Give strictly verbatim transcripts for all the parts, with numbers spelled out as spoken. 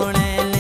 मनाउणे ने।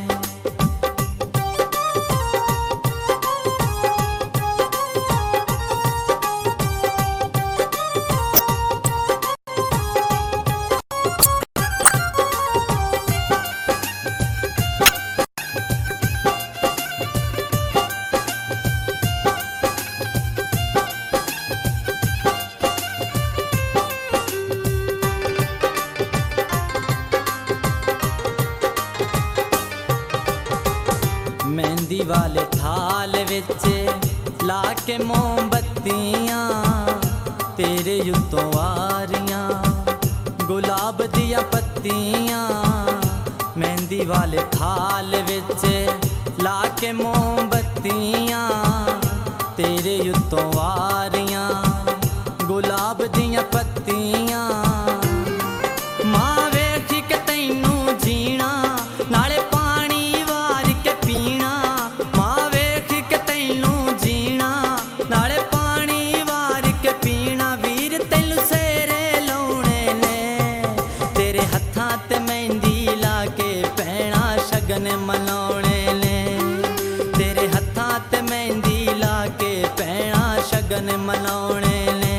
मेहंदी वाले थाल विच लाके मोमबत्तियां तेरे उत्तों वारियां गुलाब दिया पत्तियां। मेहंदी वाले थाल विच लाके मोमबत्तियां तेरे उत्तों वारियां गुलाब दिया पत्तियां। मां वेख के तैनू जीना नाले मनाउणे ने। तेरे हत्थां ते मेहंदी लाके पैणा शगन मनाउणे ने।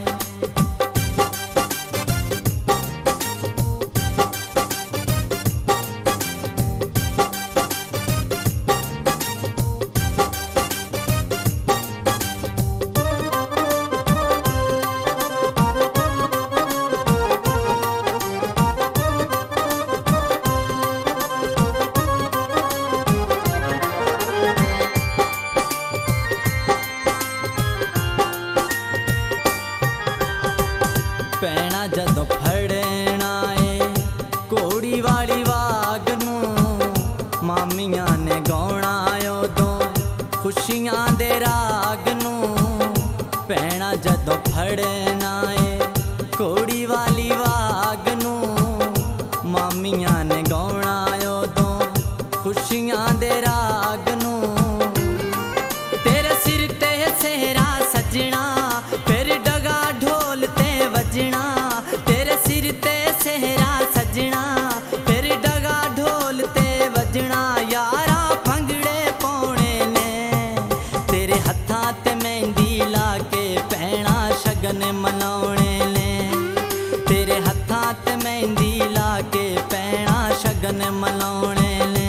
पैणा जदों फड़ना है घोड़ी वाली वाग नूं मामियां ने गाउणा उदों खुशियां दे राग नूं। पैणा जदों फड़ना है घोड़ी वाली वाग नूं मामियां ने गाउणा उदों खुशियां दे राग नूं। तेरे सिर ते सेहरा सजना फिर डगा ढोल ते वजना। तेरे सिर ते सेहरा सजना फिर डगा ढोल ते वजना। यारा भंगड़े पाउणे ने। तेरे हत्थां ते मेहंदी लाके पैणा शगन मनाउणे ने। तेरे हत्थां ते मेहंदी लाके पैणा शगन मनाउणे ने।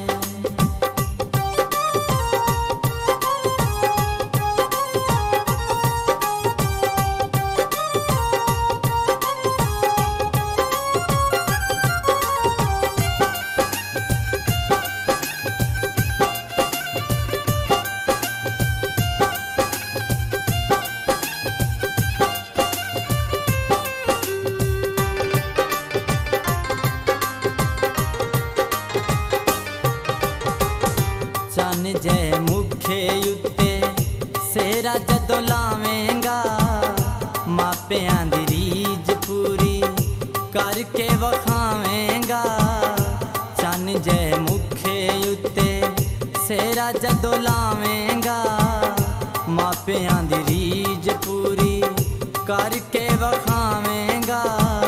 चन जय मुखे उत्ते सेरा जदों लावेंगा मापियां दी रीज पूरी करके वखावेंगा। चन जय मुखे उत्ते सेरा जदों लावेंगा मापियां दी रीज पूरी करके वखावेंगा।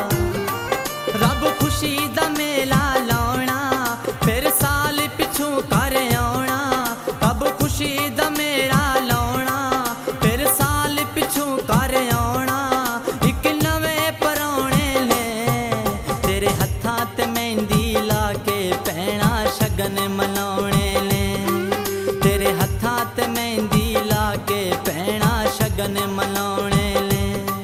रब खुशी दा मेला लाउणा फिर साल पिछू कर आउणा। रब खुशी दा मेला लाउणा फिर साल पिछू कर आउणा। इक नवें परौणे ने। तेरे हत्थां ते मेहंदी लाके पैणा शगन मनाउणे ने। तेरे हत्थां ते मेहंदी लाके पैणा शगन मनाउणे ने।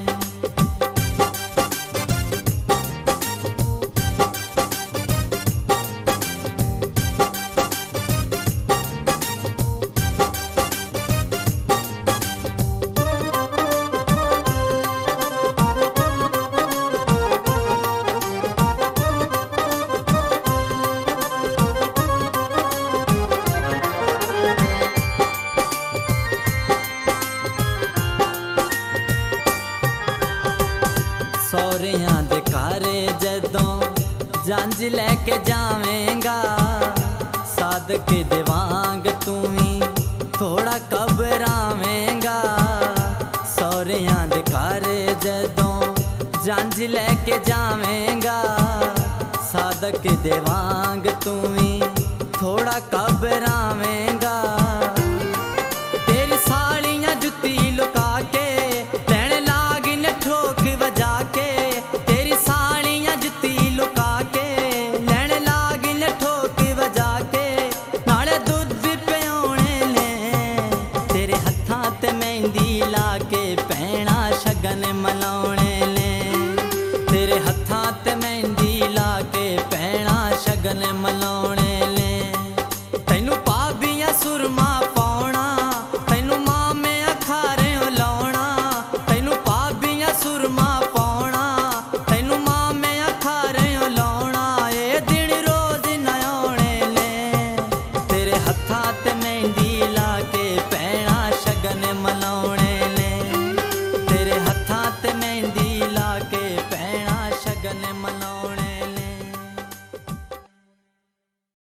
सौरियां दे घरे जदों जंज लैके जावेंगा सादके दे वांग तू ही थोड़ा घबरावेंगा। सौरियां दे घरे जदों जंज लैके जावेंगा साद सदक दे वांग तू भी थोड़ा घबरावें